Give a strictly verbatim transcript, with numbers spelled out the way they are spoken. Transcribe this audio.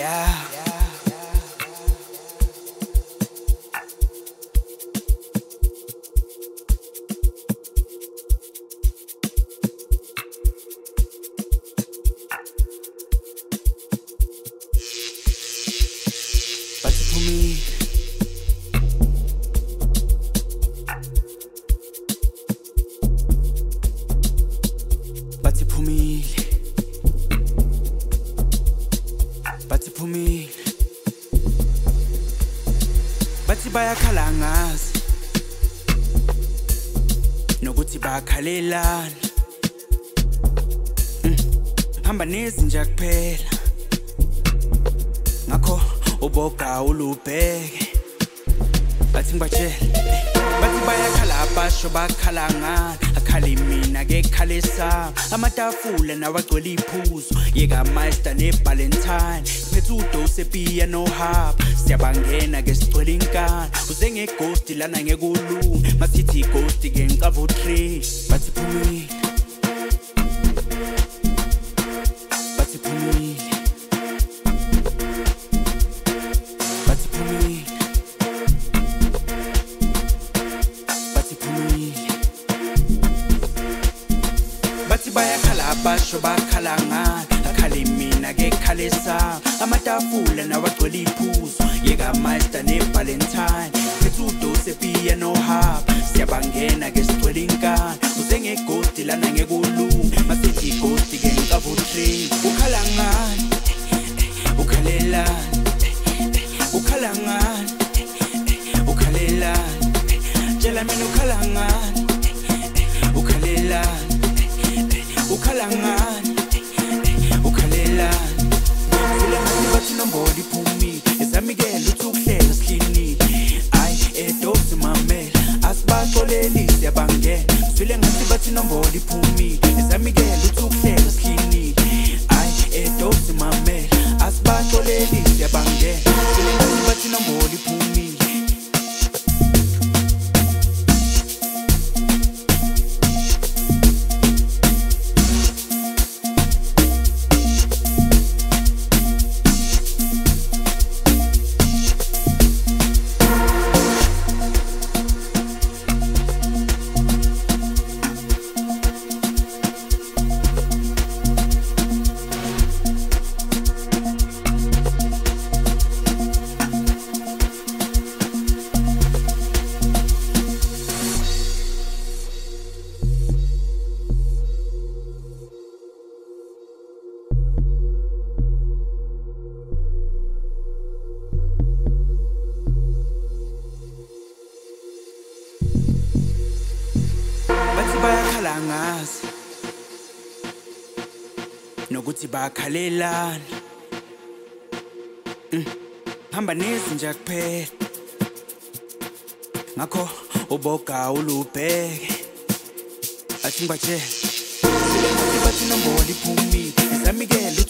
yeah. Bathi phumile Bathi phumile Bathi phumile Bathi bayakhala ngazi nokuthi bakhalelana hamba nezinja kuphela ngakho uboga ulubheke bathi ngibatshela bathi bayakhala abasho bakhala ngani akhali mina ke khale sami amatafula nawagcwele iphuzo yeka master ne Valentine phethe udose piano hub siyabangena ke sigcwele inkani uze ngeghost lana ngekulunga masithi ghost ke ngicava utree bathi phumile bathi phumile bathi phumile bathi phumile bathi bayakhala abasho bakhala ngani akhali mina ke khale sami amatafula nawagcwele iphuzo yeka master ne Valentine phethe udose piano hub siyabangena ke sigcwele inkani uze ngeghost lana ngekulunga masithi ghost ke ngicava utree ukhala ngani ukhalelana ukhala ngani ukhalelana tshela mina ukhala ngani ukhalelana ukhala ngani ukhalelana vele ngathi bathi nombolo iphumile esamikela uthi ukuhleka siklinile ayi edosi mamela asibaxolelise yabangena vele ngathi bathi nombolo iphumile esamikela uthi ukuhleka siklinile ayi edosi mamela asibaxolelise yabangena vele ngathi bathi nombolo iphumile bayakhala ngazi nokuthi bakhalelana hamba nezinja kuphela ngakho uboga ulubheke athi ngibatshela bathi nombolo iphumile esamikela